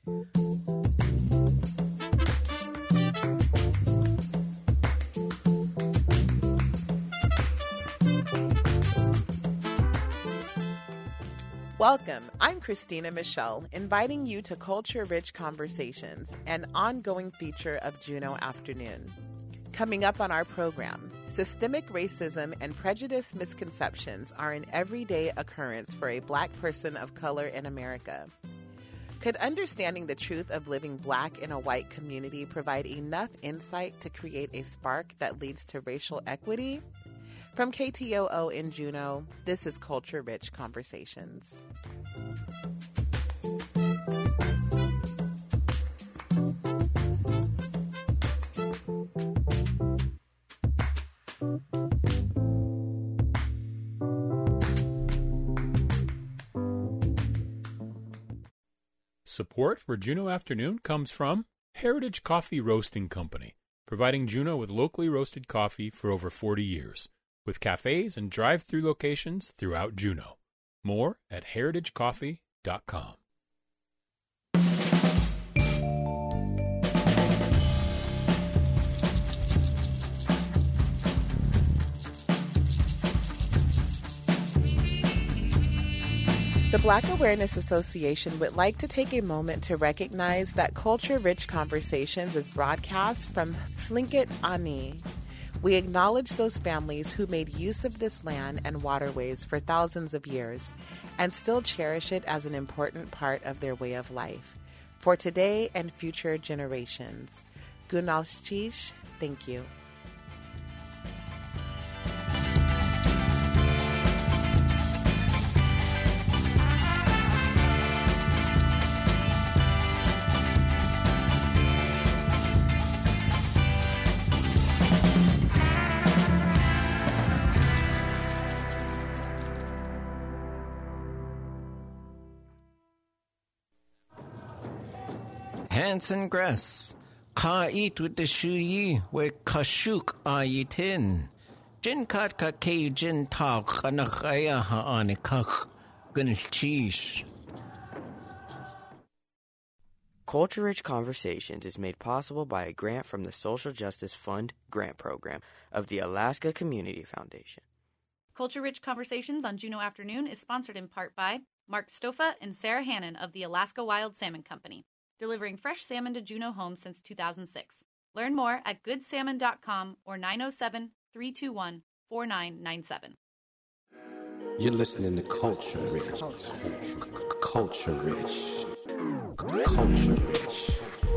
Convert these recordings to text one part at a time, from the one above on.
Welcome. I'm Christina Michelle, inviting you to Culture-Rich Conversations, an ongoing feature of Juno Afternoon. Coming up on our program, systemic racism and prejudice misconceptions are an everyday occurrence for a Black person of color in America. Could understanding the truth of living Black in a white community provide enough insight to create a spark that leads to racial equity? From KTOO in Juneau, this is Culture Rich Conversations. Support for Juneau Afternoon comes from Heritage Coffee Roasting Company, providing Juneau with locally roasted coffee for over 40 years, with cafes and drive-through locations throughout Juneau. More at heritagecoffee.com. The Black Awareness Association would like to take a moment to recognize that Culture Rich Conversations is broadcast from Tlingit Ani. We acknowledge those families who made use of this land and waterways for thousands of years and still cherish it as an important part of their way of life. For today and future generations. Gunalchish, thank you. Hanson Gress, Ka eat with the shuyi, we kashuk ayitin. Jin kat ka ke jin ta kanakaya ha anikak, gunchish. Culture Rich Conversations is made possible by a grant from the Social Justice Fund grant program of the Alaska Community Foundation. Culture Rich Conversations on Juneau Afternoon is sponsored in part by Mark Stofa and Sarah Hannon of the Alaska Wild Salmon Company, delivering fresh salmon to Juneau homes since 2006. Learn more at goodsalmon.com or 907-321-4997. You're listening to Culture Rich. Culture Rich. Culture Rich.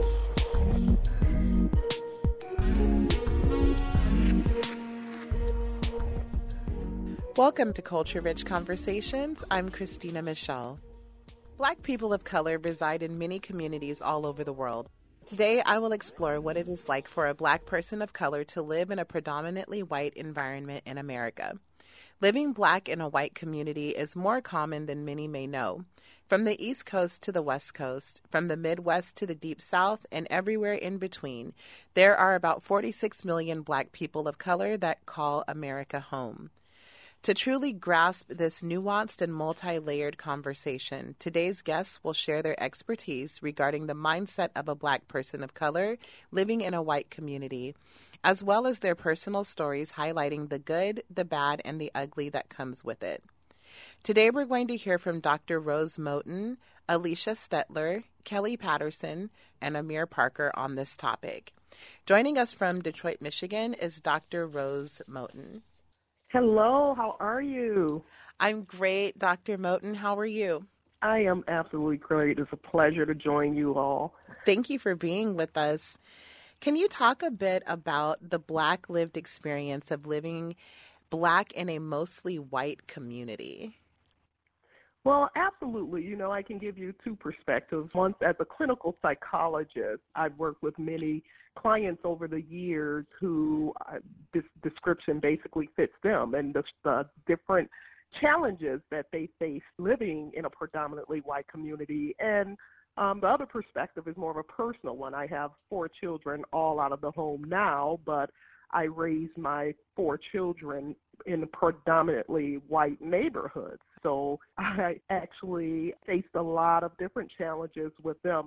Welcome to Culture Rich Conversations. I'm Christina Michelle. Black people of color reside in many communities all over the world. Today, I will explore what it is like for a Black person of color to live in a predominantly white environment in America. Living Black in a white community is more common than many may know. From the East Coast to the West Coast, from the Midwest to the Deep South, and everywhere in between, there are about 46 million Black people of color that call America home. To truly grasp this nuanced and multi-layered conversation, today's guests will share their expertise regarding the mindset of a Black person of color living in a white community, as well as their personal stories highlighting the good, the bad, and the ugly that comes with it. Today we're going to hear from Dr. Rose Moten, Alicia Stetler, Kelly Patterson, and Amir Parker on this topic. Joining us from Detroit, Michigan is Dr. Rose Moten. Hello, how are you? I'm great, Dr. Moten. How are you? I am absolutely great. It's a pleasure to join you all. Thank you for being with us. Can you talk a bit about the Black lived experience of living Black in a mostly white community? Well, absolutely. You know, I can give you two perspectives. Once as a clinical psychologist, I've worked with many clients over the years who this description basically fits them, and the different challenges that they face living in a predominantly white community. And the other perspective is more of a personal one. I have 4 children all out of the home now, but I raised my 4 children in predominantly white neighborhoods. So I actually faced a lot of different challenges with them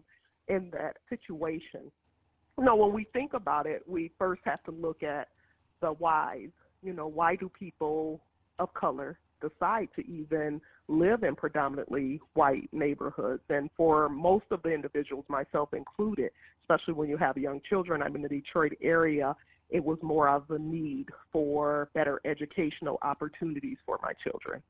in that situation. When we think about it, we first have to look at the whys. Why do people of color decide to even live in predominantly white neighborhoods? And for most of the individuals, myself included, especially when you have young children, I'm in the Detroit area, it was more of a need for better educational opportunities for my children.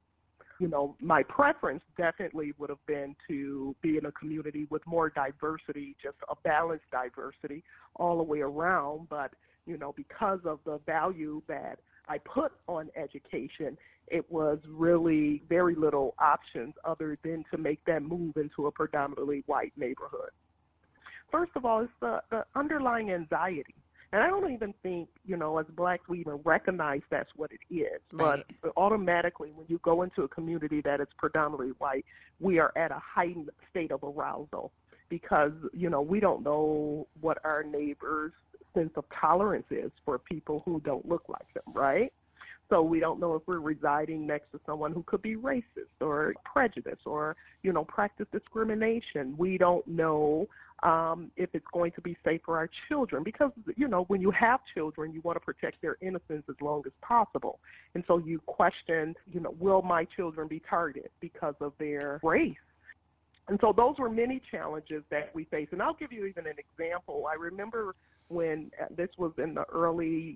My preference definitely would have been to be in a community with more diversity, just a balanced diversity all the way around. But, because of the value that I put on education, it was really very little options other than to make that move into a predominantly white neighborhood. First of all, it's the underlying anxiety. And I don't even think, as Blacks, we even recognize that's what it is. Right. But automatically, when you go into a community that is predominantly white, we are at a heightened state of arousal because, we don't know what our neighbors' sense of tolerance is for people who don't look like them, right? So we don't know if we're residing next to someone who could be racist or prejudiced or, practice discrimination. We don't know if it's going to be safe for our children because, when you have children, you want to protect their innocence as long as possible. And so you question, will my children be targeted because of their race? And so those were many challenges that we faced. And I'll give you even an example. I remember when this was in the early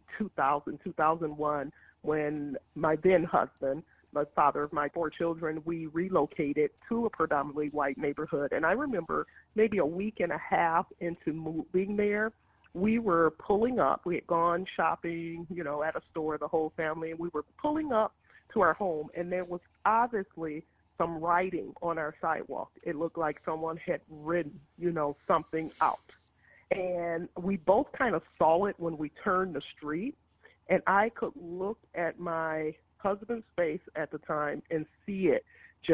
2001, when my then husband, the father of my 4 children, we relocated to a predominantly white neighborhood. And I remember maybe a week and a half into moving there, we were pulling up. We had gone shopping, at a store, the whole family, and we were pulling up to our home, and there was obviously some writing on our sidewalk. It looked like someone had written, something out. And we both kind of saw it when we turned the street, and I could look at my husband's face at the time and see it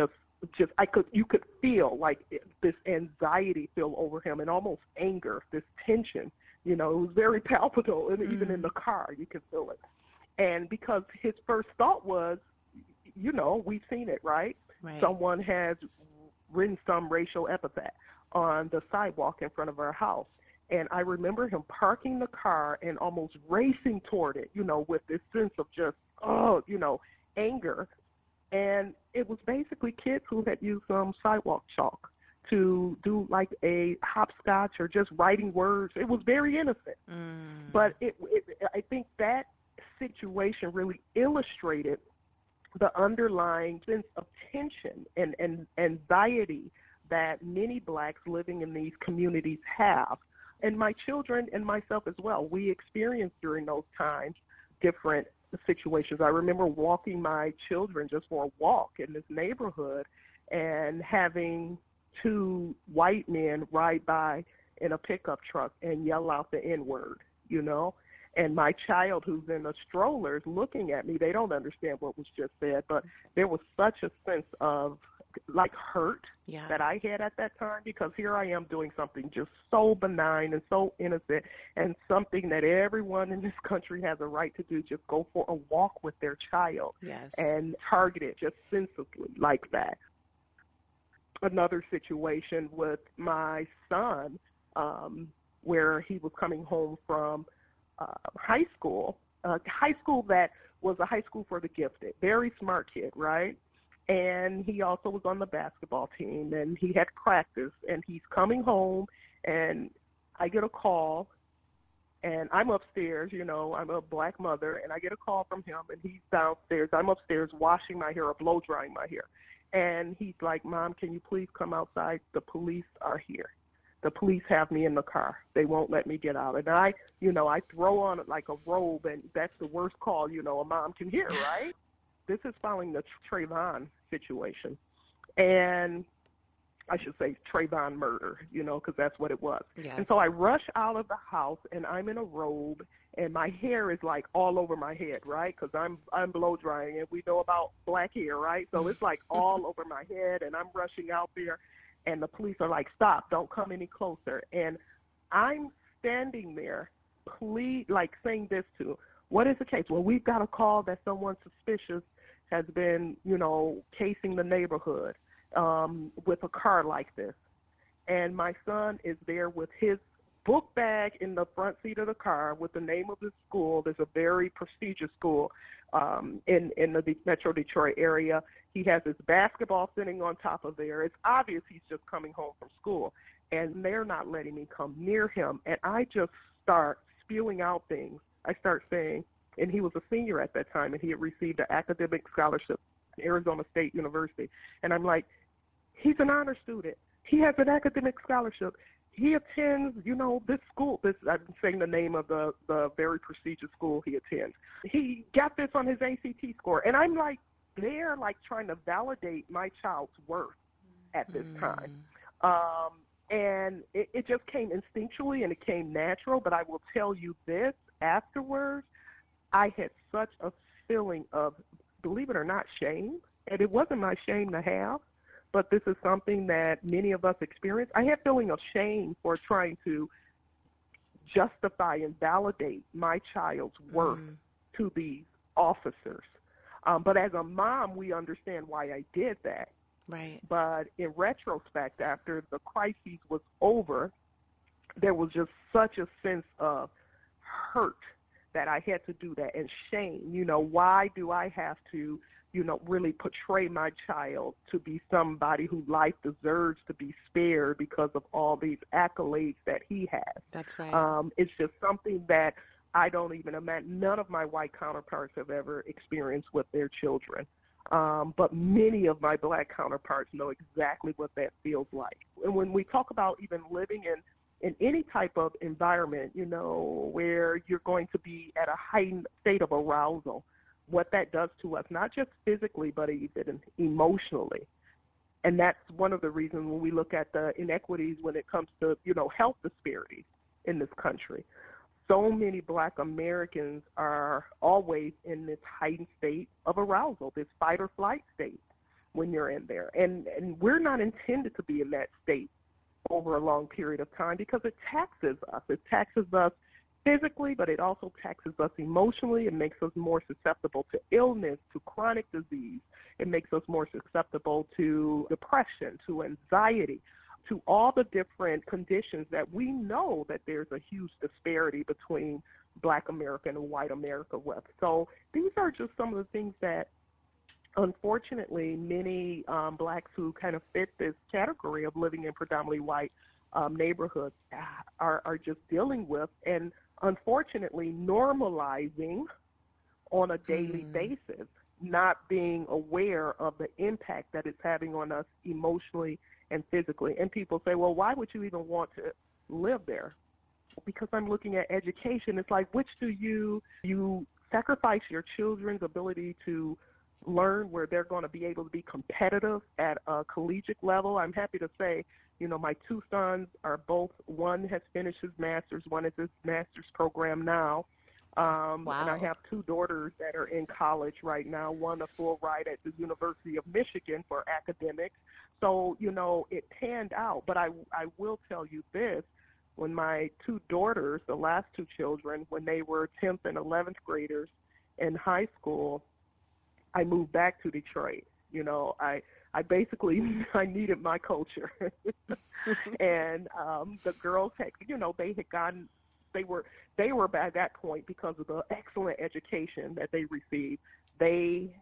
you could feel like this anxiety feel over him and almost anger, this tension, it was very palpable, and even in the car you could feel it. And because his first thought was, we've seen it, right? Someone has written some racial epithet on the sidewalk in front of our house. And I remember him parking the car and almost racing toward it, with this sense of just, anger. And it was basically kids who had used some sidewalk chalk to do like a hopscotch or just writing words. It was very innocent. But I think that situation really illustrated the underlying sense of tension and anxiety that many Blacks living in these communities have. And my children and myself as well, we experienced during those times different situations. I remember walking my children just for a walk in this neighborhood and having 2 white men ride by in a pickup truck and yell out the N-word, And my child who's in a stroller is looking at me. They don't understand what was just said, but there was such a sense of hurt that I had at that time, because here I am doing something just so benign and so innocent, and something that everyone in this country has a right to do, just go for a walk with their child and target it just senselessly like that. Another situation with my son, where he was coming home from high school that was a high school for the gifted, very smart kid, right? And he also was on the basketball team, and he had practice, and he's coming home, and I get a call, and I'm upstairs, I'm a Black mother, and I get a call from him, and he's downstairs. I'm upstairs washing my hair or blow drying my hair. And he's like, Mom, can you please come outside? The police are here. The police have me in the car. They won't let me get out. And I throw on like a robe, and that's the worst call, a mom can hear, right? This is following the Trayvon situation. And I should say Trayvon murder, because that's what it was. Yes. And so I rush out of the house, and I'm in a robe, and my hair is like all over my head, right? Because I'm blow drying, and we know about Black hair, right? So it's like all over my head, and I'm rushing out there, and the police are like, stop, don't come any closer. And I'm standing there, saying this to, what is the case? Well, we've got a call that someone suspicious has been, casing the neighborhood with a car like this. and my son is there with his book bag in the front seat of the car with the name of his school. There's a very prestigious school in the Metro Detroit area. He has his basketball sitting on top of there. It's obvious he's just coming home from school, and they're not letting me come near him. And I just start spewing out things. I start saying, and he was a senior at that time, and he had received an academic scholarship at Arizona State University. And I'm like, he's an honor student. He has an academic scholarship. He attends, this school. I'm saying the name of the very prestigious school he attends. He got this on his ACT score. And I'm like, they're like trying to validate my child's worth at this time. And it just came instinctually and it came natural. But I will tell you this, afterwards, I had such a feeling of, believe it or not, shame. And it wasn't my shame to have, but this is something that many of us experience. I had a feeling of shame for trying to justify and validate my child's worth to these officers. But as a mom, we understand why I did that. Right. But in retrospect, after the crisis was over, there was just such a sense of hurt that I had to do that, and shame. Why do I have to, really portray my child to be somebody whose life deserves to be spared because of all these accolades that he has? That's right. It's just something that I don't even imagine. None of my white counterparts have ever experienced with their children. But many of my black counterparts know exactly what that feels like. And when we talk about even living in any type of environment, where you're going to be at a heightened state of arousal, what that does to us, not just physically, but even emotionally. And that's one of the reasons when we look at the inequities when it comes to, health disparities in this country. So many black Americans are always in this heightened state of arousal, this fight or flight state when you're in there. And we're not intended to be in that state over a long period of time because it taxes us. It taxes us physically, but it also taxes us emotionally. It makes us more susceptible to illness, to chronic disease. It makes us more susceptible to depression, to anxiety, to all the different conditions that we know that there's a huge disparity between black America and white America with. So these are just some of the things that, unfortunately, many blacks who kind of fit this category of living in predominantly white neighborhoods are just dealing with, and unfortunately normalizing on a daily basis, not being aware of the impact that it's having on us emotionally and physically. And people say, well, why would you even want to live there? Because I'm looking at education. It's like, which do you sacrifice your children's ability to learn where they're going to be able to be competitive at a collegiate level. I'm happy to say, my two sons are both, one has finished his master's, one is his master's program now. Wow. And I have two daughters that are in college right now, one a full ride at the University of Michigan for academics. So, it panned out. But I will tell you this, when my two daughters, the last two children, when they were 10th and 11th graders in high school, I moved back to Detroit. I basically, I needed my culture. And the girls had, they had gotten, they were by that point, because of the excellent education that they received, they,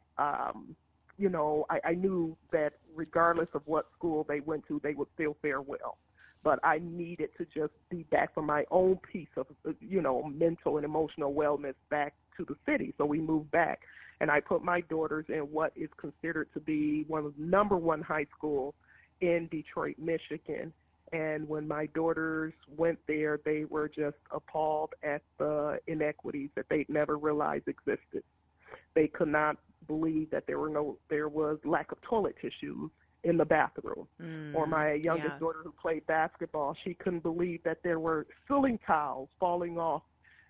I knew that regardless of what school they went to, they would still fare well. But I needed to just be back for my own piece of, mental and emotional wellness back to the city. So we moved back. And I put my daughters in what is considered to be one of the number one high schools in Detroit, Michigan. And when my daughters went there, they were just appalled at the inequities that they'd never realized existed. They could not believe that there was lack of toilet tissues in the bathroom. Or my youngest daughter who played basketball, she couldn't believe that there were ceiling tiles falling off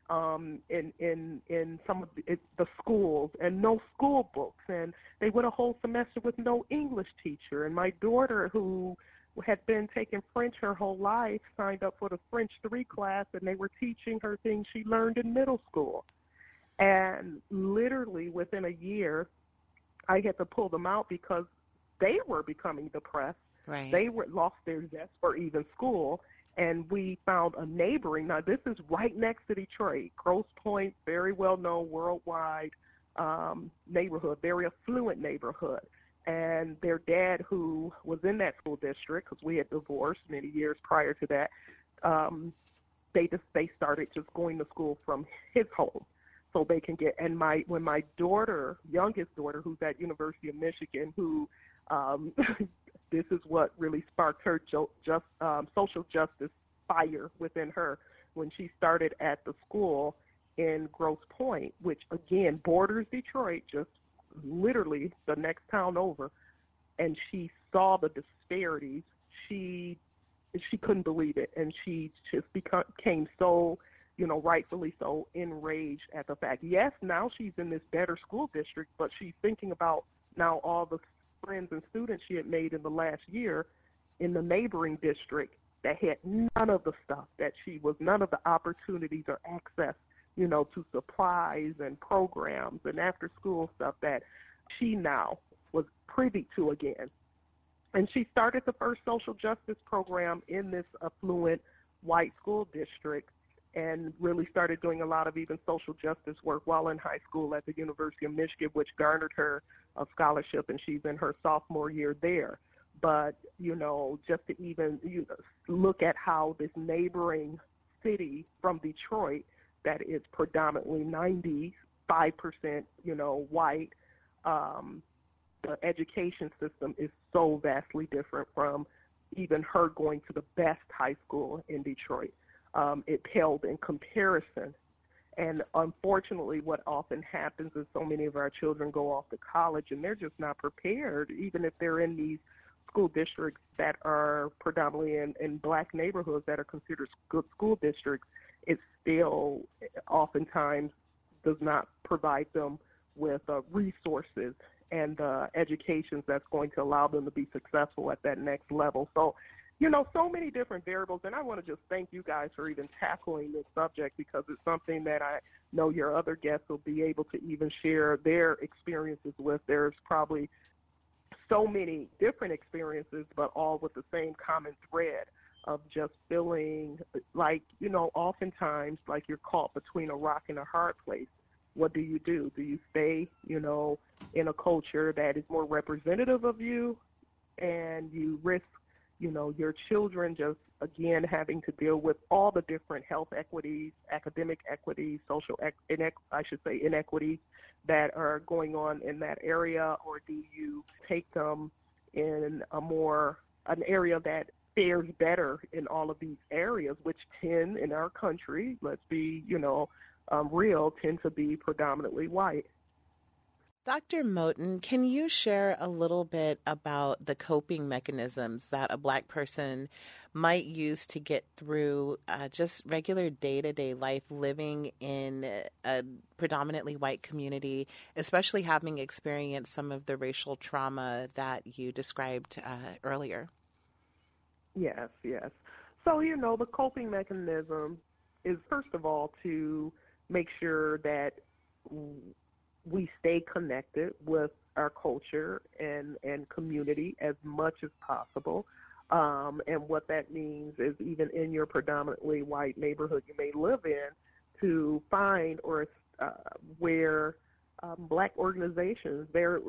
in some of the schools, and no school books, and they went a whole semester with no English teacher. And my daughter, who had been taking French her whole life, signed up for the French 3 class, and they were teaching her things she learned in middle school. And literally within a year, I had to pull them out because they were becoming depressed Right. They lost their zest for even school, and we found a neighboring. Now, this is right next to Detroit, Grosse Pointe, very well known worldwide neighborhood, very affluent neighborhood. And their dad, who was in that school district, because we had divorced many years prior to that, they started just going to school from his home, so they can get. And when my daughter, youngest daughter, who's at University of Michigan, who this is what really sparked her social justice fire within her, when she started at the school in Grosse Pointe, which again borders Detroit, just literally the next town over, and she saw the disparities. She couldn't believe it, and she just became so, rightfully so, enraged at the fact. Yes, now she's in this better school district, but she's thinking about now all the friends and students she had made in the last year in the neighboring district that had none of the stuff none of the opportunities or access, to supplies and programs and after school stuff that she now was privy to again. And she started the first social justice program in this affluent white school district and really started doing a lot of even social justice work while in high school at the University of Michigan, which garnered her a scholarship, and she's in her sophomore year there. But, just to even look at how this neighboring city from Detroit that is predominantly 95%, white, the education system is so vastly different from even her going to the best high school in Detroit. It paled in comparison. And unfortunately, what often happens is so many of our children go off to college and they're just not prepared, even if they're in these school districts that are predominantly in black neighborhoods that are considered good school districts. It still oftentimes does not provide them with resources and educations that's going to allow them to be successful at that next level. So, so many different variables, and I want to just thank you guys for even tackling this subject, because it's something that I know your other guests will be able to even share their experiences with. There's probably so many different experiences, but all with the same common thread of just feeling like, oftentimes like you're caught between a rock and a hard place. What do? Do you stay, in a culture that is more representative of you, and you risk, your children just, again, having to deal with all the different health equities, academic equities, social inequities that are going on in that area? Or do you take them in an area that fares better in all of these areas, which tend in our country, let's be, real, tend to be predominantly white? Dr. Moten, can you share a little bit about the coping mechanisms that a Black person might use to get through just regular day-to-day life living in a predominantly white community, especially having experienced some of the racial trauma that you described earlier? Yes. So, the coping mechanism is, first of all, to make sure that we stay connected with our culture and community as much as possible. And what that means is, even in your predominantly white neighborhood you may live in, to find or where Black organizations, they're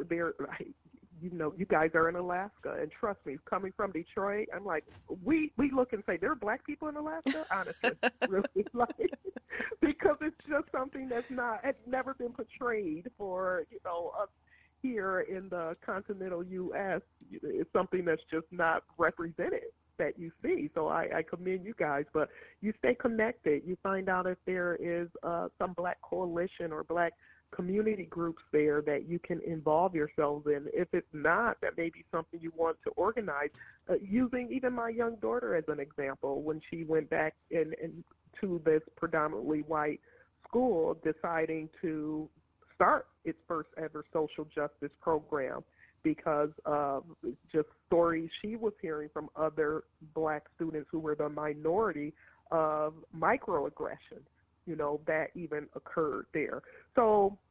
you guys are in Alaska, and trust me, coming from Detroit, I'm like, we look and say, there are Black people in Alaska? Honestly, really, because it's just something had never been portrayed for, us here in the continental U.S. It's something that's just not represented that you see. So I commend you guys, but you stay connected. You find out if there is some Black coalition or Black community groups there that you can involve yourselves in. If it's not, that may be something you want to organize. Using even my young daughter as an example, when she went back to this predominantly white school, deciding to start its first ever social justice program because of just stories she was hearing from other Black students who were the minority of microaggressions, that even occurred there. So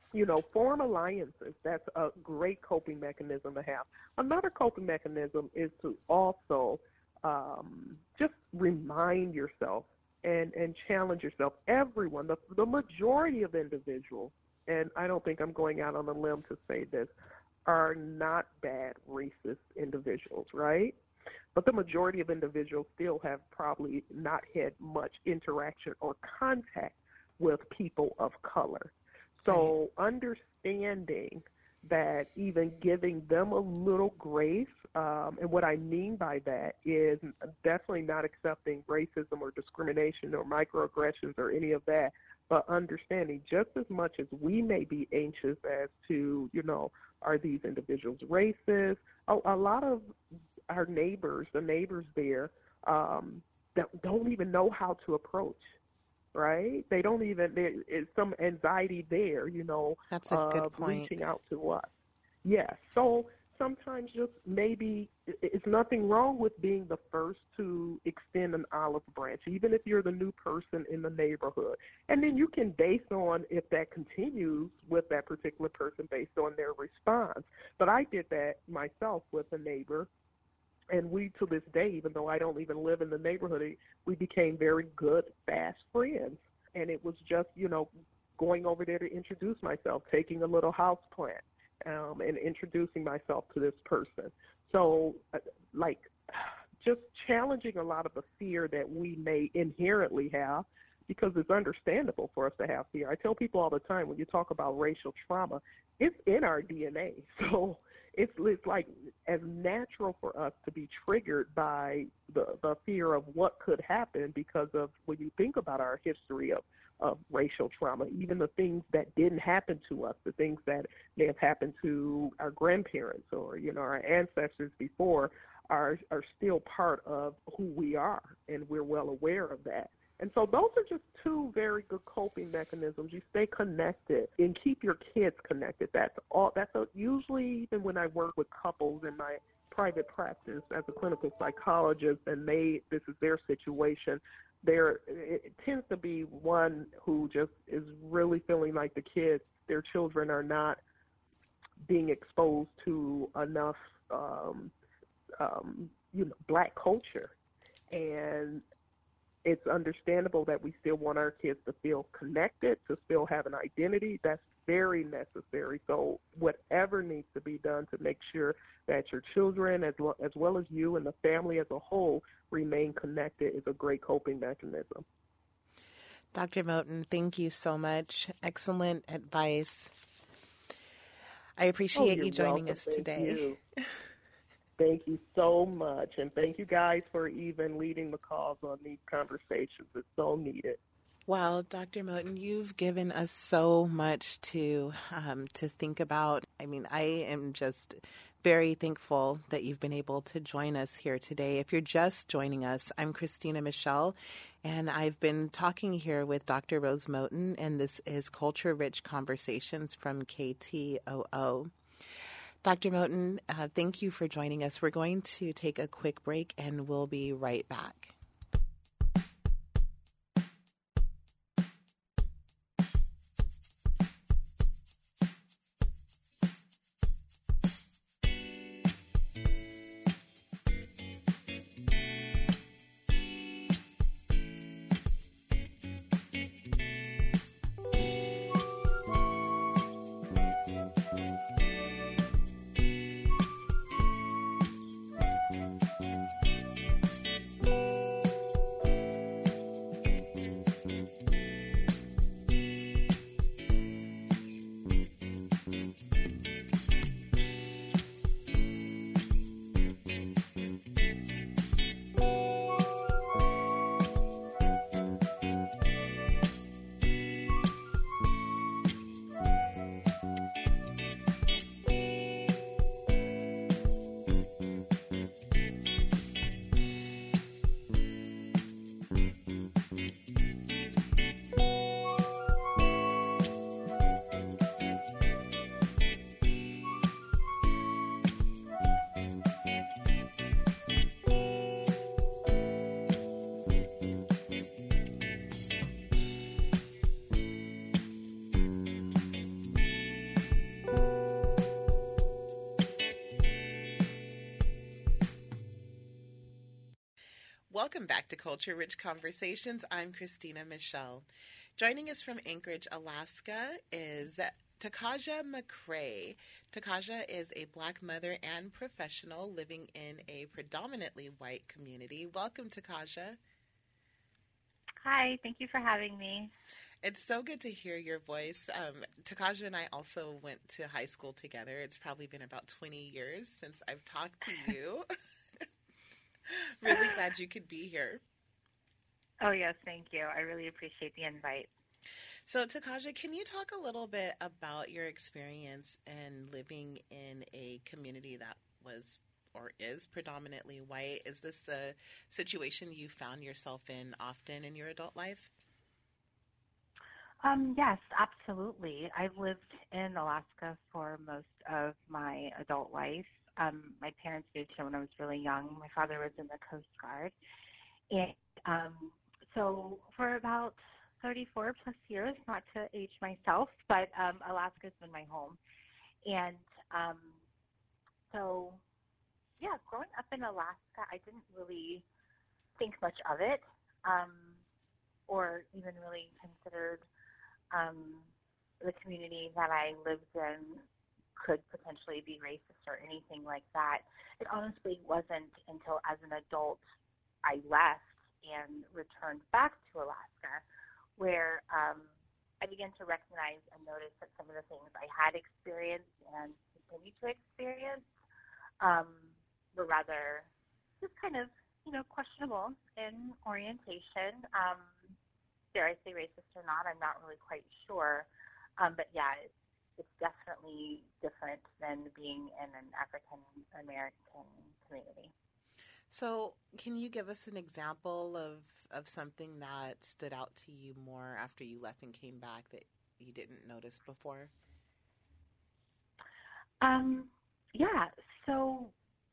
form alliances. That's a great coping mechanism to have. Another coping mechanism is to also just remind yourself and challenge yourself. Everyone, the majority of individuals, and I don't think I'm going out on a limb to say this, are not bad racist individuals, right? But the majority of individuals still have probably not had much interaction or contact with people of color. So understanding that, even giving them a little grace, and what I mean by that is definitely not accepting racism or discrimination or microaggressions or any of that, but understanding just as much as we may be anxious as to, are these individuals racist? A lot of our neighbors, the neighbors there, that don't even know how to approach, right? They don't even, there's some anxiety there, That's a good point. Reaching out to us. Yes. So sometimes just maybe it's nothing wrong with being the first to extend an olive branch, even if you're the new person in the neighborhood. And then you can base on if that continues with that particular person based on their response. But I did that myself with a neighbor. And we, to this day, even though I don't even live in the neighborhood, we became very good, fast friends. And it was just, going over there to introduce myself, taking a little house plant, and introducing myself to this person. So, just challenging a lot of the fear that we may inherently have, because it's understandable for us to have fear. I tell people all the time, when you talk about racial trauma, it's in our DNA. So it's like as natural for us to be triggered by the fear of what could happen, because of when you think about our history of racial trauma, even the things that didn't happen to us, the things that may have happened to our grandparents or, our ancestors before are still part of who we are, and we're well aware of that. And so those are just two very good coping mechanisms. You stay connected and keep your kids connected. That's all. Usually, even when I work with couples in my private practice as a clinical psychologist, and this is their situation, it tends to be one who just is really feeling like their children are not being exposed to enough, Black culture. And it's understandable that we still want our kids to feel connected, to still have an identity. That's very necessary. So whatever needs to be done to make sure that your children, as well as you and the family as a whole, remain connected is a great coping mechanism. Dr. Moten, thank you so much. Excellent advice. I appreciate you joining us today. Thank you so much, and thank you guys for even leading the calls on these conversations. It's so needed. Well, Dr. Moten, you've given us so much to think about. I mean, I am just very thankful that you've been able to join us here today. If you're just joining us, I'm Christina Michelle, and I've been talking here with Dr. Rose Moten, and this is Culture Rich Conversations from KTOO. Dr. Moten, thank you for joining us. We're going to take a quick break, and we'll be right back. back to Culture Rich Conversations. I'm Christina Michelle. Joining us from Anchorage, Alaska is Takaja McCray. Takaja is a Black mother and professional living in a predominantly white community. Welcome, Takaja. Hi, thank you for having me. It's so good to hear your voice. Takaja and I also went to high school together. It's probably been about 20 years since I've talked to you. Really glad you could be here. Oh, yes, thank you. I really appreciate the invite. So, Takaja, can you talk a little bit about your experience in living in a community that was or is predominantly white? Is this a situation you found yourself in often in your adult life? Yes, absolutely. I've lived in Alaska for most of my adult life. My parents moved here when I was really young. My father was in the Coast Guard. And so for about 34 plus years, not to age myself, but Alaska's been my home. And so, yeah, growing up in Alaska, I didn't really think much of it or even really considered the community that I lived in could potentially be racist or anything like that. It honestly wasn't until as an adult I left and returned back to Alaska where I began to recognize and notice that some of the things I had experienced and continue to experience were rather just kind of, questionable in orientation. Dare I say racist or not, I'm not really quite sure. But yeah, it's definitely different than being in an African-American community. So can you give us an example of something that stood out to you more after you left and came back that you didn't notice before? Yeah, so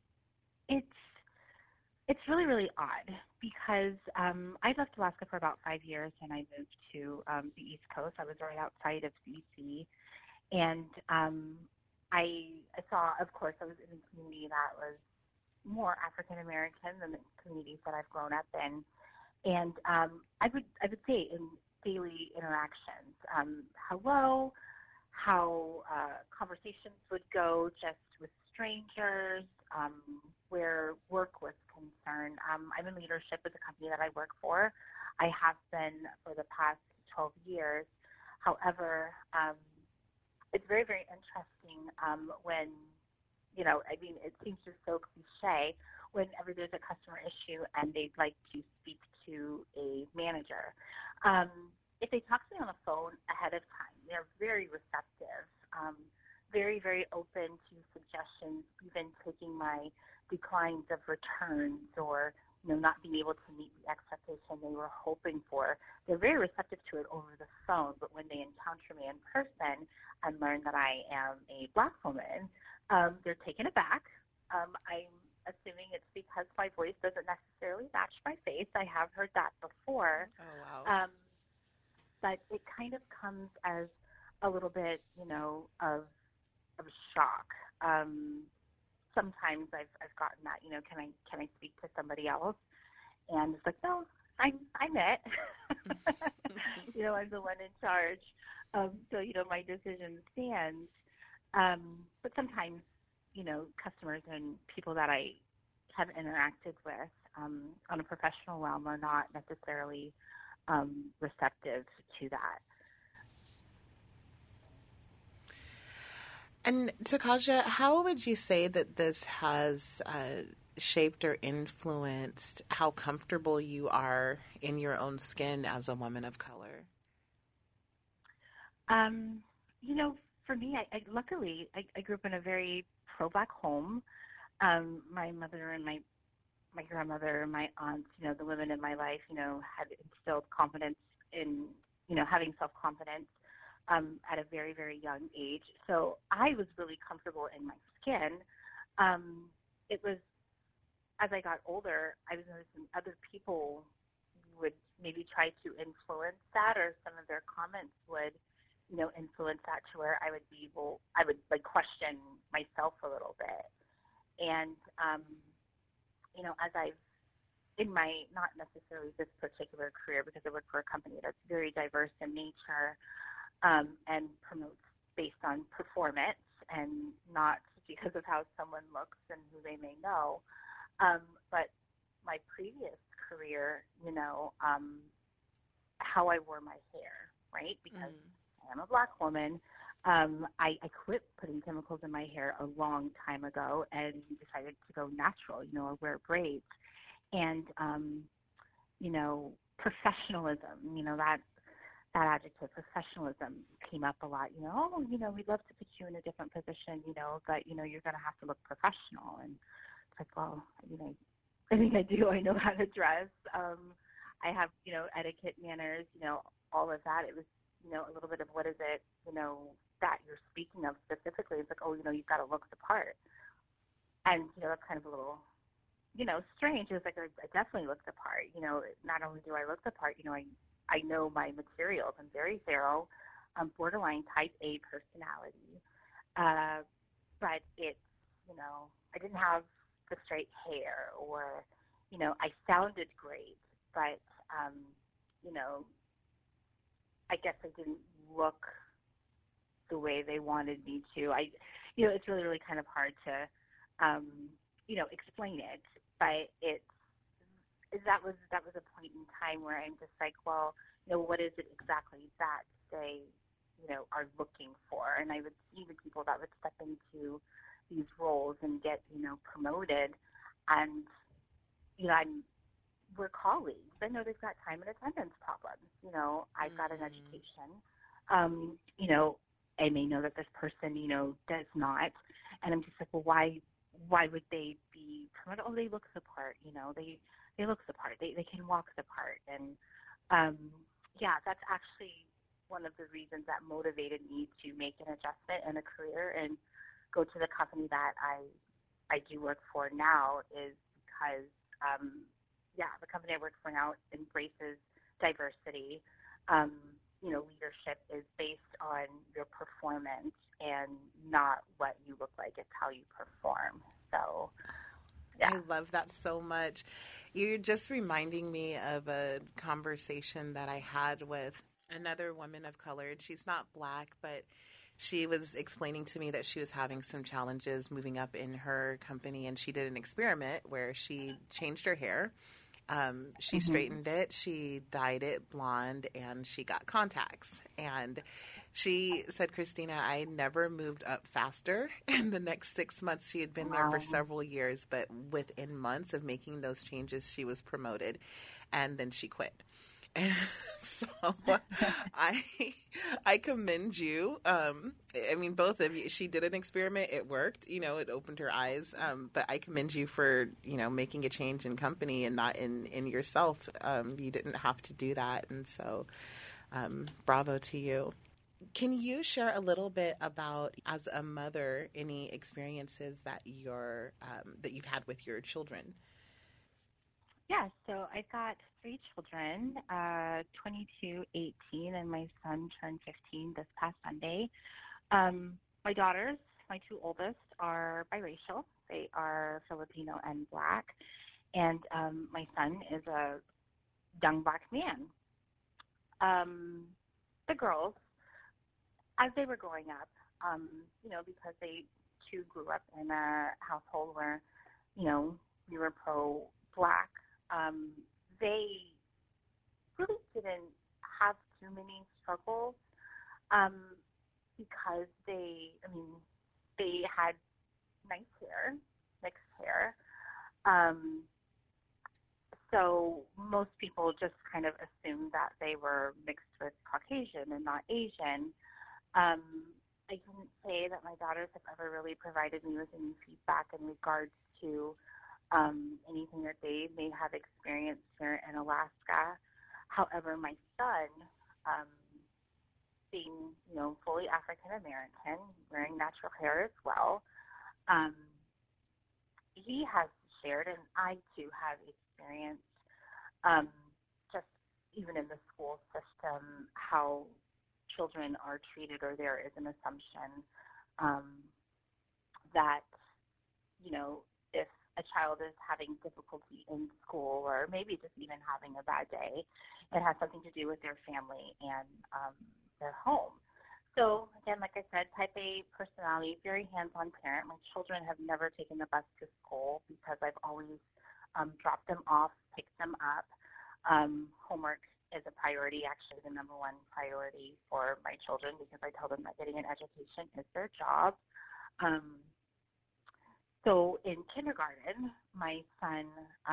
it's really, really odd because I left Alaska for about 5 years and I moved to the East Coast. I was right outside of BC. And I saw, of course, I was in a community that was more African American than the communities that I've grown up in. And I would say in daily interactions, hello, how conversations would go just with strangers, where work was concerned. I'm in leadership with the company that I work for. I have been for the past 12 years. However, it's very, very interesting when, it seems just so cliche whenever there's a customer issue and they'd like to speak to a manager. If they talk to me on the phone ahead of time, they're very receptive, very, very open to suggestions, even taking my declines of returns or, not being able to meet the expectation they were hoping for. They're very receptive to it over the phone, but when they encounter me in person and learn that I am a Black woman, they're taken aback. I'm assuming it's because my voice doesn't necessarily match my face. I have heard that before. Oh, wow. But it kind of comes as a little bit, of shock. Sometimes I've gotten that, can I speak to somebody else? And it's like, no, I'm it. I'm the one in charge. So, my decision stands. But sometimes, customers and people that I have interacted with on a professional realm are not necessarily receptive to that. And Takaja, how would you say that this has shaped or influenced how comfortable you are in your own skin as a woman of color? For me, I luckily grew up in a very pro-Black home. My mother and my grandmother, my aunts, the women in my life, had instilled confidence in, having self-confidence at a very, very young age. So I was really comfortable in my skin. It was, as I got older, I was noticing other people would maybe try to influence that, or some of their comments would, influence that to where I would question myself a little bit. And, as I've in my, not necessarily this particular career, because I work for a company that's very diverse in nature, and promotes based on performance and not because of how someone looks and who they may know. But my previous career, how I wore my hair, right? Because I am a Black woman. I quit putting chemicals in my hair a long time ago and decided to go natural, or wear braids. And, professionalism, that adjective, professionalism, came up a lot. We'd love to put you in a different position, but, you're going to have to look professional. And it's like, well, I think I do. I know how to dress. I have, etiquette, manners, all of that. It was, a little bit of what is it, that you're speaking of specifically. It's like, oh, you've got to look the part. And, that's kind of a little, strange. It was like, I definitely look the part. Not only do I look the part, I know my materials. I'm very thorough. I'm borderline type A personality. But it's, I didn't have the straight hair, or, I sounded great, but, I guess I didn't look the way they wanted me to. It's really, really kind of hard to, explain it, but that was a point in time where I'm just like, well, what is it exactly that they, are looking for? And I would see the people that would step into these roles and get, promoted, and, we're colleagues. I know they've got time and attendance problems. I've got an education. I may know that this person, does not. And I'm just like, well, why would they be promoted? Oh, they look the part, they look the part. They can walk the part. And, that's actually one of the reasons that motivated me to make an adjustment in a career and go to the company that I do work for now, is because, the company I work for now embraces diversity. Leadership is based on your performance and not what you look like. It's how you perform. So, yeah. I love that so much. You're just reminding me of a conversation that I had with another woman of color. She's not Black, but she was explaining to me that she was having some challenges moving up in her company, and she did an experiment where she changed her hair. She straightened it, she dyed it blonde, and she got contacts. And she said, Christina, I never moved up faster. In the next 6 months, she had been there for several years, but within months of making those changes, she was promoted, and then she quit. And so I commend you. Both of you. She did an experiment. It worked. It opened her eyes. But I commend you for, making a change in company and not in yourself. You didn't have to do that. And so bravo to you. Can you share a little bit about, as a mother, any experiences that that you've had with your children? Yeah, so I've got 3 children, 22, 18, and my son turned 15 this past Sunday. My daughters, my 2 oldest, are biracial. They are Filipino and Black. And my son is a young Black man. The girls, as they were growing up, because they too grew up in a household where, we were pro-Black, they really didn't have too many struggles because they had nice hair, mixed hair. So most people just kind of assumed that they were mixed with Caucasian and not Asian. I can say that my daughters have ever really provided me with any feedback in regards to anything that they may have experienced here in Alaska. However, my son, being, fully African American, wearing natural hair as well, he has shared, and I too have experienced, just even in the school system, how children are treated, or there is an assumption that, if a child is having difficulty in school or maybe just even having a bad day, it has something to do with their family and their home. So, again, like I said, type A personality, very hands-on parent. My children have never taken the bus to school because I've always dropped them off, picked them up. Homework is a priority, actually the number one priority for my children, because I tell them that getting an education is their job. So in kindergarten, my son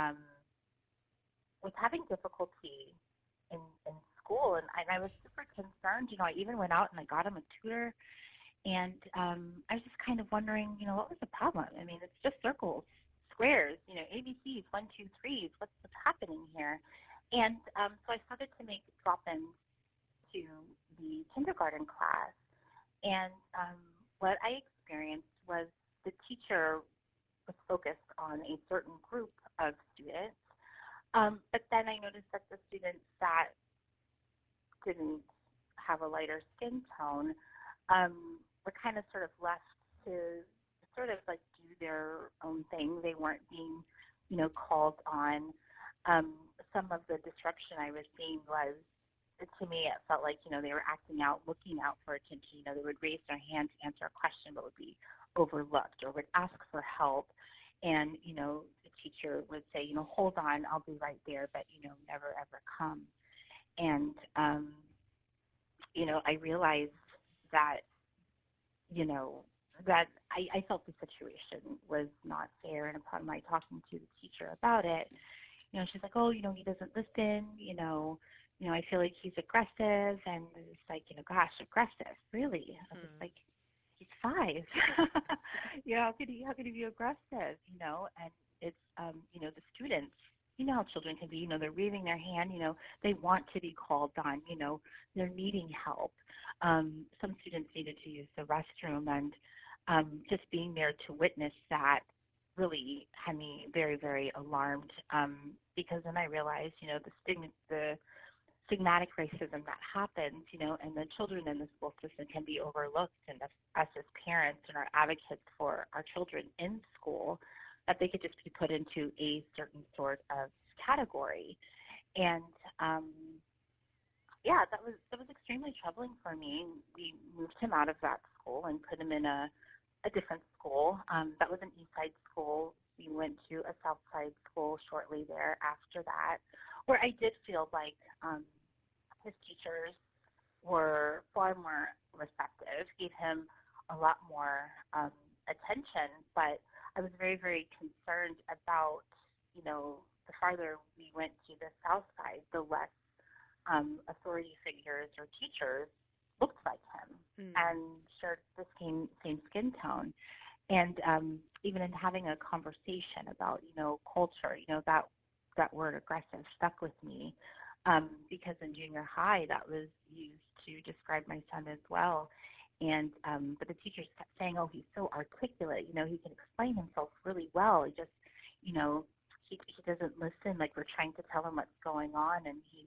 was having difficulty in school, and I was super concerned. I even went out and I got him a tutor, and I was just kind of wondering, what was the problem? I mean, it's just circles, squares, ABCs, 1, 2, 3s. What's happening here? And so I started to make drop-ins to the kindergarten class, and what I experienced was the teacher was focused on a certain group of students, but then I noticed that the students that didn't have a lighter skin tone were kind of sort of left to sort of like do their own thing. They weren't being, called on. Some of the disruption I was seeing was, to me, it felt like, they were acting out, looking out for attention. They would raise their hand to answer a question but would be overlooked or would ask for help. And, the teacher would say, hold on, I'll be right there, but, never, ever come. And, I realized that, that I felt the situation was not fair. And upon my talking to the teacher about it, she's like, oh, he doesn't listen, I feel like he's aggressive. And it's like, gosh, aggressive, really? I was like, he's 5. How could he be aggressive, And it's, the students, how children can be, they're waving their hand, they want to be called on, they're needing help. Some students needed to use the restroom, and just being there to witness that really had me very, very alarmed, because then I realized, the stigmatic racism that happens, and the children in the school system can be overlooked, and us as parents and our advocates for our children in school, that they could just be put into a certain sort of category. And that was extremely troubling for me. We moved him out of that school and put him in a different school. That was an East Side school. We went to a South Side school shortly there after that, where I did feel like his teachers were far more receptive, gave him a lot more attention, but I was very, very concerned about, the farther we went to the South Side, the less authority figures or teachers looked like him and shared the same skin tone. And even in having a conversation about, culture, that word aggressive stuck with me, because in junior high that was used to describe my son as well. And but the teachers kept saying, oh, he's so articulate, he can explain himself really well. He just, he doesn't listen, like we're trying to tell him what's going on, and he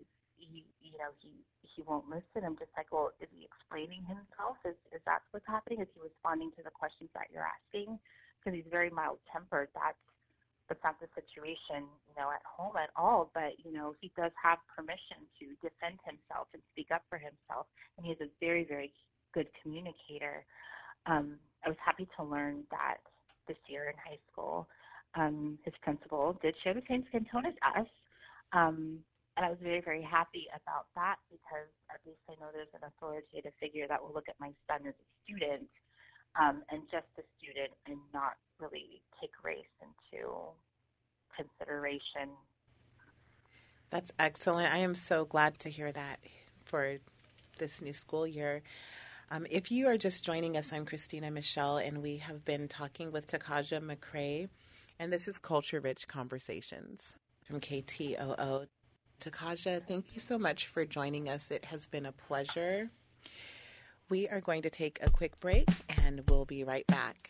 won't listen. I'm just like, well, is he explaining himself? Is that what's happening? Is he responding to the questions that you're asking? Because he's very mild-tempered. That's not the situation, at home at all. But, he does have permission to defend himself and speak up for himself. And he's a very, very good communicator. I was happy to learn that this year in high school, his principal did share the same skin tone as us. And I was very, very happy about that, because at least I know there's an authoritative figure that will look at my son as a student, and just a student, and not really take race into consideration. That's excellent. I am so glad to hear that for this new school year. If you are just joining us, I'm Christina Michelle, and we have been talking with Takaja McCray, and this is Culture Rich Conversations from KTOO. Takaja, thank you so much for joining us. It has been a pleasure. We are going to take a quick break, and we'll be right back.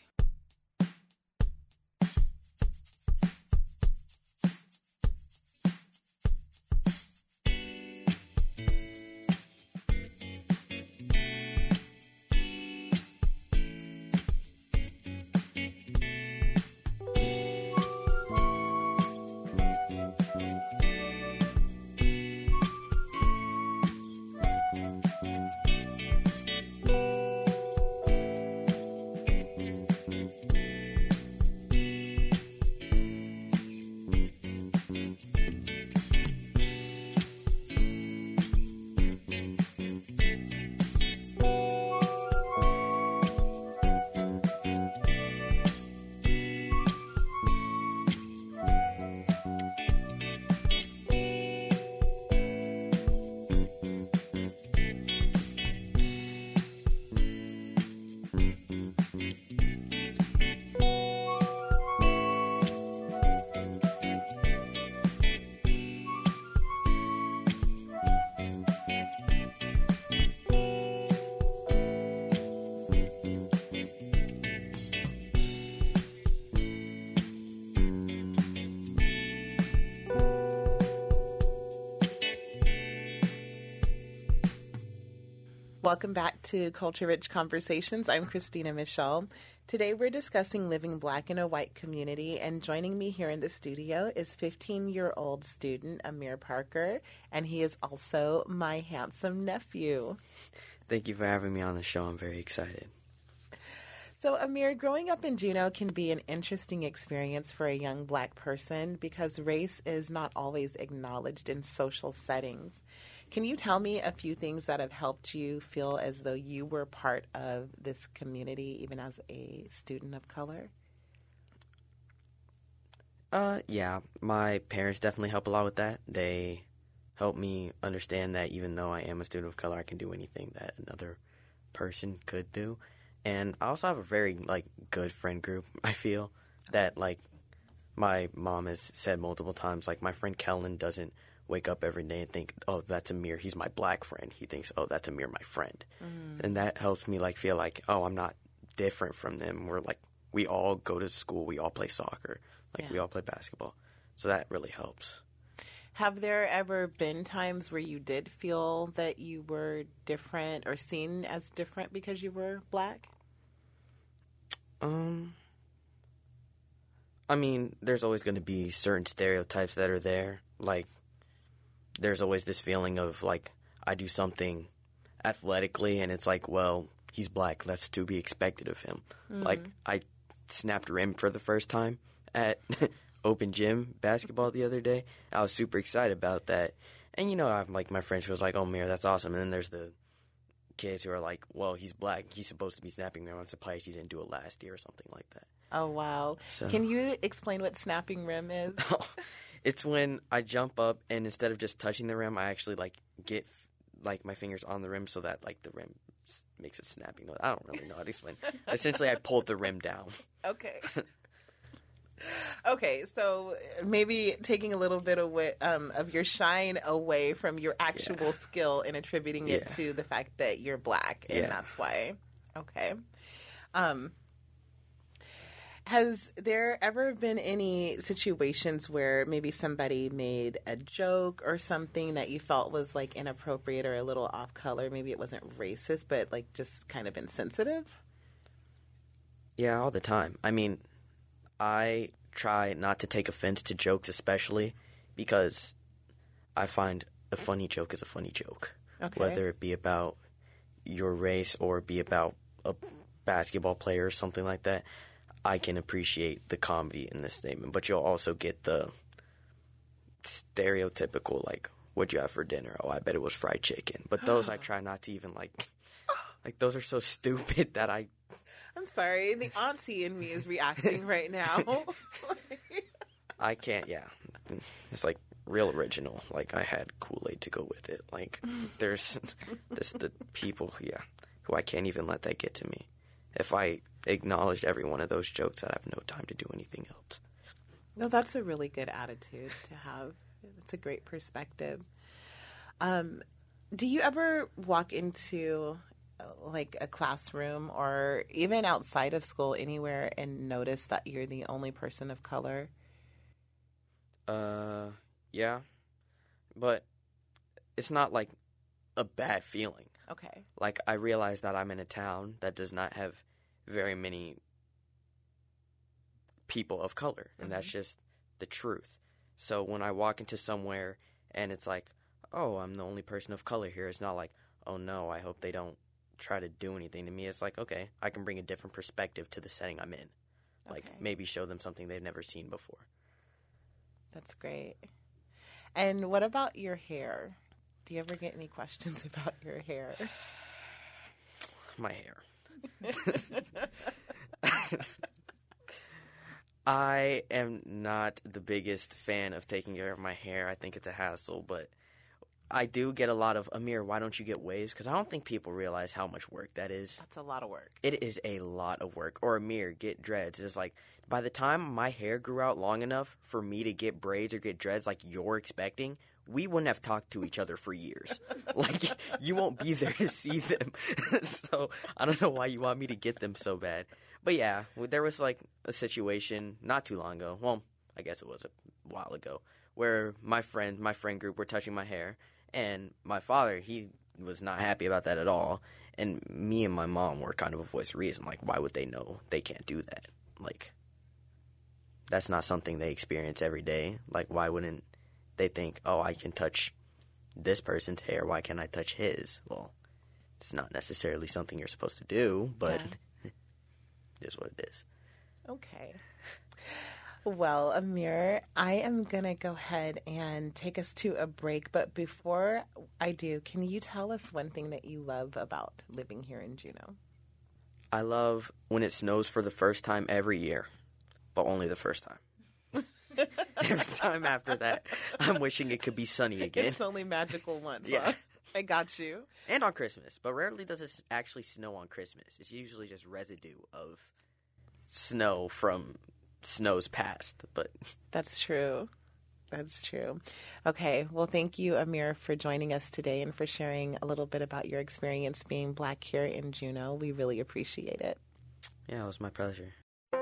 Welcome back to Culture Rich Conversations. I'm Christina Michelle. Today we're discussing living Black in a white community, and joining me here in the studio is 15-year-old student Amir Parker, and he is also my handsome nephew. Thank you for having me on the show. I'm very excited. So, Amir, growing up in Juneau can be an interesting experience for a young Black person because race is not always acknowledged in social settings. Can you tell me a few things that have helped you feel as though you were part of this community, even as a student of color? Yeah, my parents definitely help a lot with that. They help me understand that even though I am a student of color, I can do anything that another person could do. And I also have a very, good friend group, I feel, that, my mom has said multiple times, my friend Kellen doesn't wake up every day and think, oh, that's Amir, he's my Black friend. He thinks, oh, that's Amir, my friend. And that helps me, feel like, oh, I'm not different from them. We all go to school, we all play soccer, we all play basketball. So that really helps. Have there ever been times where you did feel that you were different or seen as different because you were Black? I mean, there's always going to be certain stereotypes that are there. There's always this feeling of, I do something athletically, and it's well, he's Black. That's to be expected of him. I snapped rim for the first time at open gym basketball the other day. I was super excited about that. And, I'm my friend was like, oh, Mir, that's awesome. And then there's the kids who are like, well, he's Black. He's supposed to be snapping rim. I'm surprised he didn't do it last year or something like that. Oh, wow. So, can you explain what snapping rim is? It's when I jump up and instead of just touching the rim, I actually get my fingers on the rim so that the rim makes a snapping noise. I don't really know how to explain. Essentially, I pulled the rim down. Okay. Okay, so maybe taking a little bit of your shine away from your actual skill and attributing it to the fact that you're Black, and that's why. Okay. Has there ever been any situations where maybe somebody made a joke or something that you felt was inappropriate or a little off color? Maybe it wasn't racist, but just kind of insensitive? Yeah, all the time. I mean, I try not to take offense to jokes, especially because I find a funny joke is a funny joke. Okay. Whether it be about your race or be about a basketball player or something like that, I can appreciate the comedy in this statement. But you'll also get the stereotypical, what'd you have for dinner? Oh, I bet it was fried chicken. But those I try not to even, those are so stupid that I'm sorry, the auntie in me is reacting right now. I can't, It's real original. I had Kool-Aid to go with it. There's the people, who I can't even let that get to me. If I acknowledged every one of those jokes, I'd have no time to do anything else. No, that's a really good attitude to have. It's a great perspective. Do you ever walk into a classroom or even outside of school anywhere and notice that you're the only person of color? Yeah. But it's not a bad feeling. Okay. I realize that I'm in a town that does not have very many people of color, and that's just the truth. So when I walk into somewhere and it's oh, I'm the only person of color here, it's not oh no, I hope they don't try to do anything to me. It's okay, I can bring a different perspective to the setting I'm in. Maybe show them something they've never seen before. That's great. And what about your hair? Do you ever get any questions about your hair? My hair. I am not the biggest fan of taking care of my hair. I think it's a hassle, but I do get a lot of, Amir, why don't you get waves? Because I don't think people realize how much work that is. That's a lot of work. It is a lot of work. Or, Amir, get dreads. It's by the time my hair grew out long enough for me to get braids or get dreads like you're expecting, we wouldn't have talked to each other for years. You won't be there to see them. So I don't know why you want me to get them so bad. But yeah, there was a situation not too long ago. Well, I guess it was a while ago, where my friend group were touching my hair, and my father, he was not happy about that at all. And me and my mom were kind of a voice of reason. Like, why would they know they can't do that? Like, that's not something they experience every day. Like, why wouldn't they think, oh, I can touch this person's hair, why can't I touch his? Well, it's not necessarily something you're supposed to do, but it is what it is. Okay. Well, Amir, I am going to go ahead and take us to a break. But before I do, can you tell us one thing that you love about living here in Juneau? I love when it snows for the first time every year, but only the first time. Every time after that, I'm wishing it could be sunny again. It's only magical once. Yeah. Huh? I got you. And on Christmas, but rarely does it actually snow on Christmas. It's usually just residue of snow from snows past. But That's true. That's true. Okay. Well, thank you, Amir, for joining us today and for sharing a little bit about your experience being Black here in Juneau. We really appreciate it. yeah, it was my pleasure.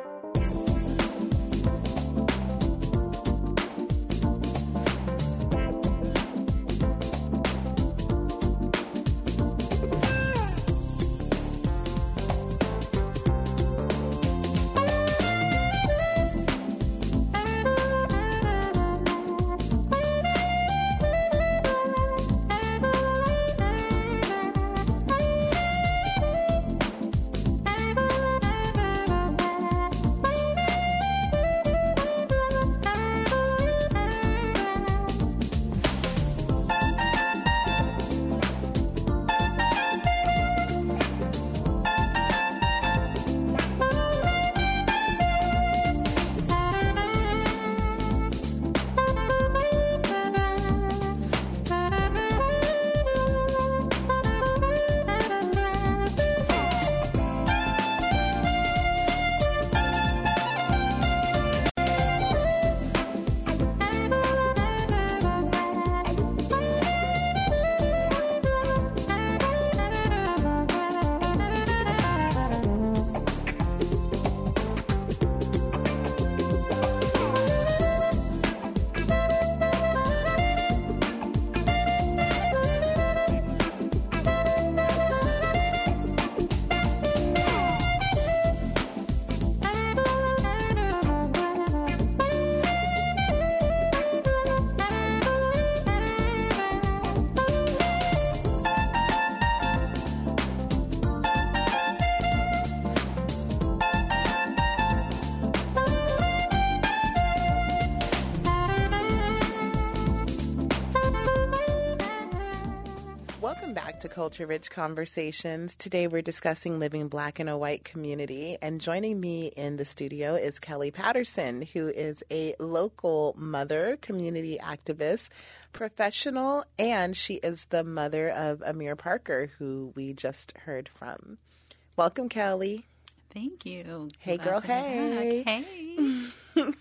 Welcome back to Culture Rich Conversations. Today we're discussing living Black in a white community, and joining me in the studio is Kelly Patterson, who is a local mother, community activist, professional, and she is the mother of Amir Parker, who we just heard from. Welcome, Kelly. Thank you. Hey, Glad girl, to be hey. back. Hey.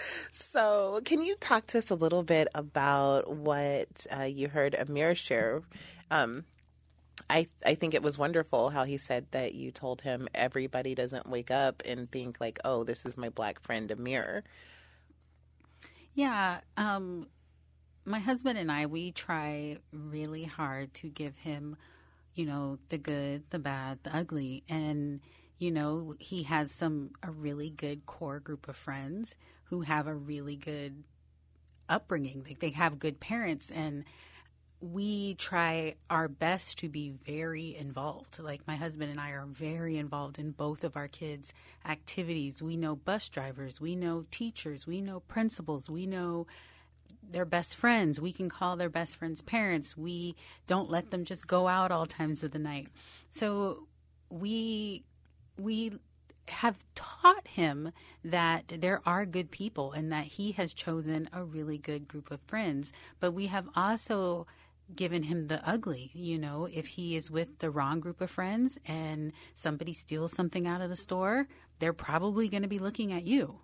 So, can you talk to us a little bit about what you heard Amir share? I think it was wonderful how he said that you told him everybody doesn't wake up and think like, oh, this is my Black friend Amir. Yeah. My husband and I, we try really hard to give him, the good, the bad, the ugly. And, he has a really good core group of friends who have a really good upbringing. Like, they have good parents, and we try our best to be very involved. Like, my husband and I are very involved in both of our kids' activities. We know bus drivers, we know teachers, we know principals, we know their best friends. We can call their best friends' parents. We don't let them just go out all times of the night. So we have taught him that there are good people and that he has chosen a really good group of friends. But we have also given him the ugly. If he is with the wrong group of friends and somebody steals something out of the store, they're probably going to be looking at you.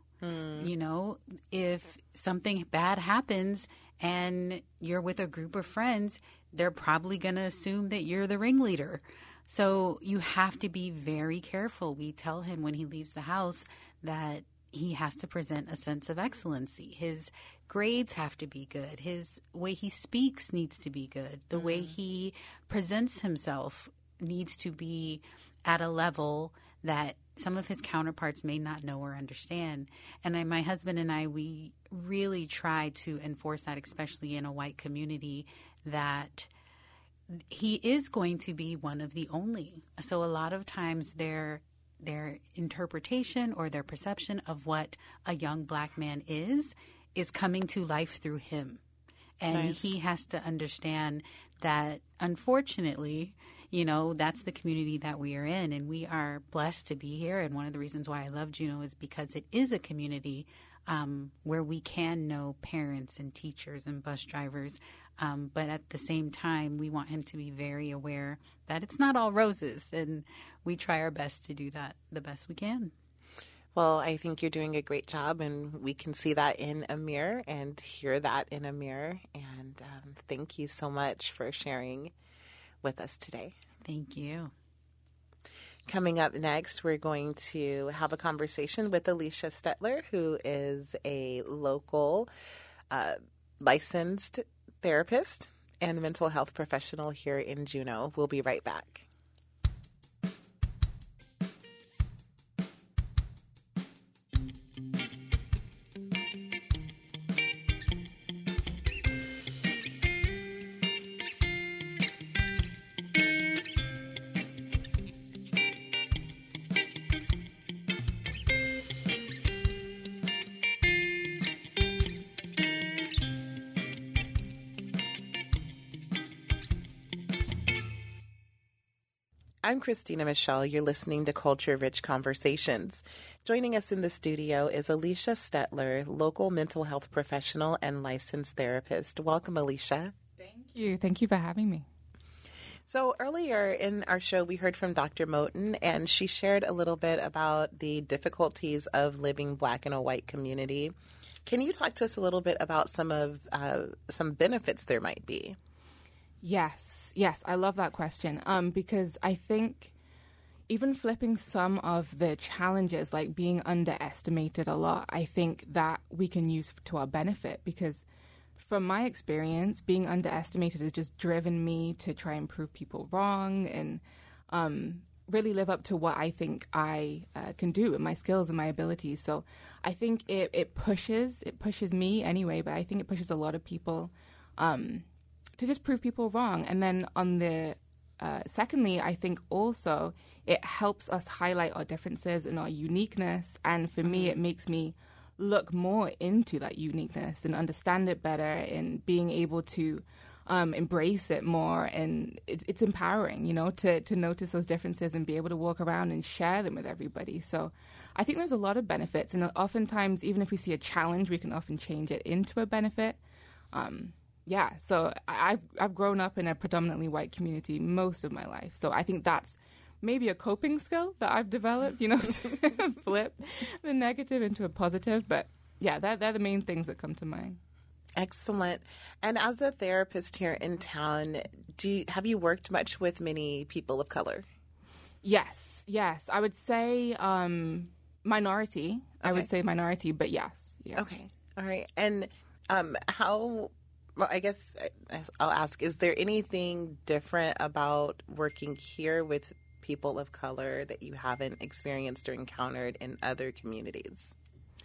If something bad happens and you're with a group of friends, they're probably going to assume that you're the ringleader. So you have to be very careful. We tell him when he leaves the house that he has to present a sense of excellency. His grades have to be good. His way he speaks needs to be good. The way he presents himself needs to be at a level that some of his counterparts may not know or understand. And my husband and I, we really try to enforce that, especially in a white community, that he is going to be one of the only. So a lot of times their interpretation or their perception of what a young black man is coming to life through him. And he has to understand that, unfortunately, that's the community that we are in, and we are blessed to be here. And one of the reasons why I love Juneau is because it is a community where we can know parents and teachers and bus drivers. But at the same time, we want him to be very aware that it's not all roses, and we try our best to do that the best we can. Well, I think you're doing a great job, and we can see that in Amir and hear that in Amir. And thank you so much for sharing with us today. Thank you. Coming up next, we're going to have a conversation with Alicia Stetler, who is a local licensed therapist and mental health professional here in Juneau. We'll be right back. I'm Christina Michelle. You're listening to Culture Rich Conversations. Joining us in the studio is Alicia Stetler, local mental health professional and licensed therapist. Welcome, Alicia. Thank you. Thank you for having me. So earlier in our show, we heard from Dr. Moten, and she shared a little bit about the difficulties of living Black in a white community. Can you talk to us a little bit about some benefits there might be? Yes, I love that question because I think even flipping some of the challenges, like being underestimated a lot, I think that we can use to our benefit, because from my experience, being underestimated has just driven me to try and prove people wrong and really live up to what I think I can do and my skills and my abilities. So I think it pushes me anyway, but I think it pushes a lot of people to just prove people wrong. And then on the secondly, I think also it helps us highlight our differences and our uniqueness. And for me, it makes me look more into that uniqueness and understand it better, and being able to embrace it more. And it's empowering, to notice those differences and be able to walk around and share them with everybody. So I think there's a lot of benefits. And oftentimes, even if we see a challenge, we can often change it into a benefit. So I've grown up in a predominantly white community most of my life. So I think that's maybe a coping skill that I've developed, to flip the negative into a positive. But yeah, they're the main things that come to mind. Excellent. And as a therapist here in town, have you worked much with many people of color? Yes. I would say minority. Okay. I would say minority, but yes. Yeah. Okay. All right. And I guess I'll ask, is there anything different about working here with people of color that you haven't experienced or encountered in other communities?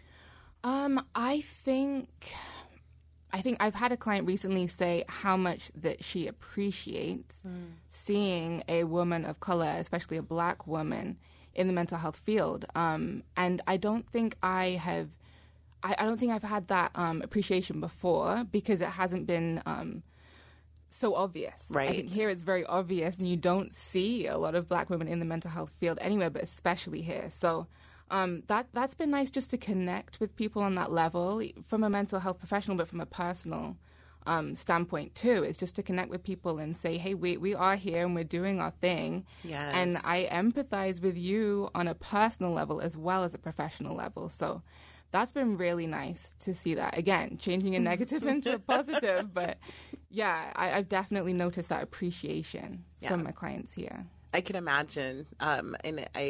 I think I've had a client recently say how much that she appreciates seeing a woman of color, especially a Black woman, in the mental health field. And I don't think I've had that appreciation before, because it hasn't been so obvious. Right. I think here it's very obvious, and you don't see a lot of Black women in the mental health field anywhere, but especially here. So that's been nice, just to connect with people on that level from a mental health professional, but from a personal standpoint too. It's just to connect with people and say, hey, we are here and we're doing our thing. Yes. And I empathize with you on a personal level as well as a professional level. So that's been really nice to see that. Again, changing a negative into a positive. But yeah, I've definitely noticed that appreciation from my clients here. I can imagine. And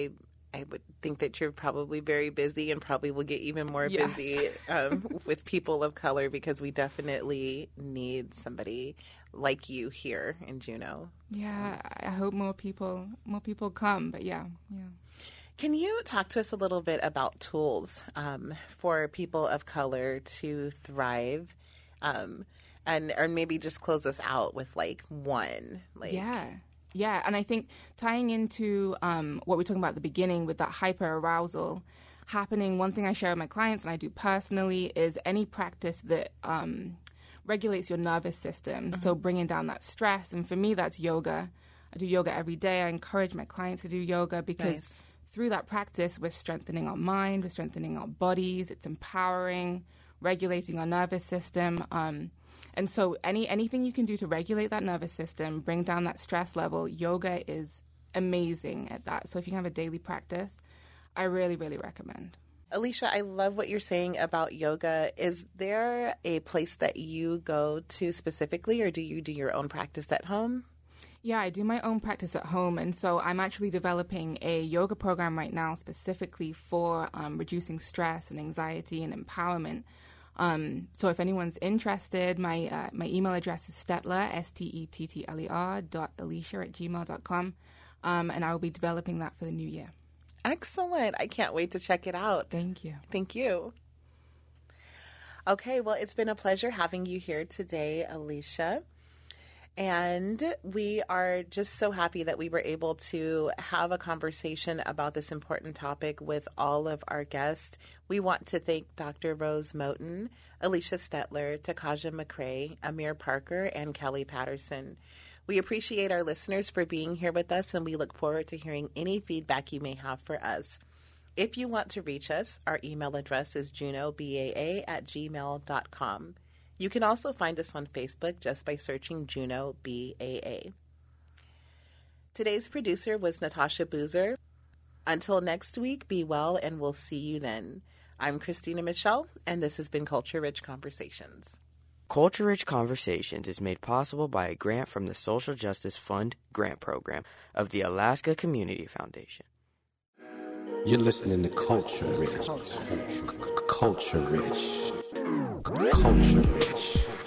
I would think that you're probably very busy and probably will get even more busy with people of color, because we definitely need somebody like you here in Juneau. Yeah, so. I hope more people come, but yeah. Can you talk to us a little bit about tools for people of color to thrive, or maybe just close us out with one? Yeah, and I think tying into what we were talking about at the beginning with that hyper-arousal happening, one thing I share with my clients and I do personally is any practice that regulates your nervous system, so bringing down that stress. And for me, that's yoga. I do yoga every day. I encourage my clients to do yoga because through that practice, we're strengthening our mind, we're strengthening our bodies, it's empowering, regulating our nervous system. And so anything you can do to regulate that nervous system, bring down that stress level, yoga is amazing at that. So if you can have a daily practice, I really, really recommend. Alicia, I love what you're saying about yoga. Is there a place that you go to specifically, or do you do your own practice at home? Yeah, I do my own practice at home. And so I'm actually developing a yoga program right now specifically for reducing stress and anxiety and empowerment. So if anyone's interested, my email address is Stettler, stettler.alicia@gmail.com. And I will be developing that for the new year. Excellent. I can't wait to check it out. Thank you. Thank you. Okay, well, it's been a pleasure having you here today, Alicia. And we are just so happy that we were able to have a conversation about this important topic with all of our guests. We want to thank Dr. Rose Moten, Alicia Stettler, Takaja McCray, Amir Parker, and Kelly Patterson. We appreciate our listeners for being here with us, and we look forward to hearing any feedback you may have for us. If you want to reach us, our email address is junobaa@gmail.com. You can also find us on Facebook just by searching Juneau BAA. Today's producer was Natasha Boozer. Until next week, be well, and we'll see you then. I'm Christina Michelle, and this has been Culture Rich Conversations. Culture Rich Conversations is made possible by a grant from the Social Justice Fund grant program of the Alaska Community Foundation. You're listening to Culture Rich. Culture Rich. Culture Rich.